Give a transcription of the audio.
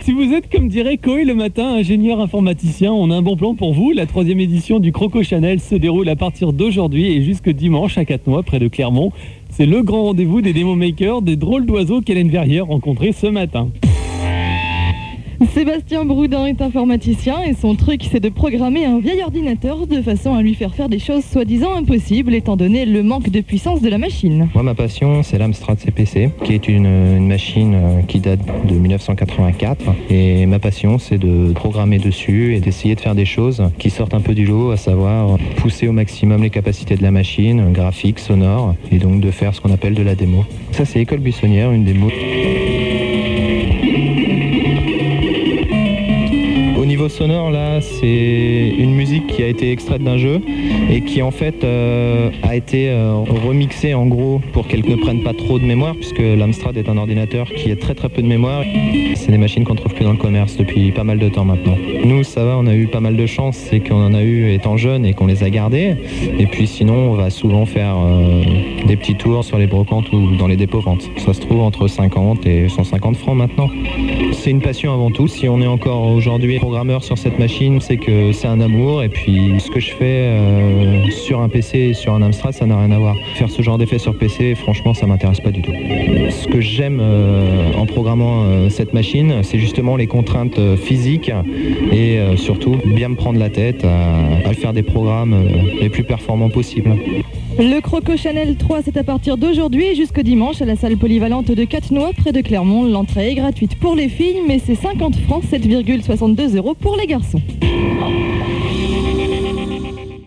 Si vous êtes, comme dirait Coé le matin, ingénieur informaticien, on a un bon plan pour vous. La 3e édition du Croco Chanel se déroule à partir d'aujourd'hui et jusque dimanche à Catenois, près de Clermont. C'est le grand rendez-vous des démo makers, des drôles d'oiseaux qu'Hélène Verrière rencontrait ce matin. Sébastien Broudin est informaticien et son truc c'est de programmer un vieil ordinateur de façon à lui faire des choses soi-disant impossibles étant donné le manque de puissance de la machine. Moi ma passion c'est l'Amstrad CPC qui est une machine qui date de 1984 et ma passion c'est de programmer dessus et d'essayer de faire des choses qui sortent un peu du lot, à savoir pousser au maximum les capacités de la machine, graphique, sonore et donc de faire ce qu'on appelle de la démo. Ça c'est École Buissonnière, une démo. Au niveau sonore, là, c'est une musique qui a été extraite d'un jeu et qui en fait a été remixée en gros pour qu'elle ne prenne pas trop de mémoire, puisque l'Amstrad est un ordinateur qui a très peu de mémoire. C'est des machines qu'on ne trouve plus dans le commerce depuis pas mal de temps maintenant. Nous, ça va, on a eu pas mal de chance, c'est qu'on en a eu étant jeune et qu'on les a gardés. Et puis sinon, on va souvent faire des petits tours sur les brocantes ou dans les dépôts-ventes. Ça se trouve entre 50 et 150 francs maintenant. C'est une passion avant tout. Si on est encore aujourd'hui programmeur sur cette machine, c'est que c'est un amour. Et puis ce que je fais sur un PC et sur un Amstrad, ça n'a rien à voir. Faire ce genre d'effet sur PC, franchement, ça m'intéresse pas du tout. Ce que j'aime en programmant cette machine, c'est justement les contraintes physiques et surtout bien me prendre la tête à faire des programmes les plus performants possibles. Le Croco Chanel 3, c'est à partir d'aujourd'hui et jusqu'au dimanche à la salle polyvalente de Catenois, près de Clermont. L'entrée est gratuite pour les filles, mais c'est 50 francs, 7,62 € pour les garçons.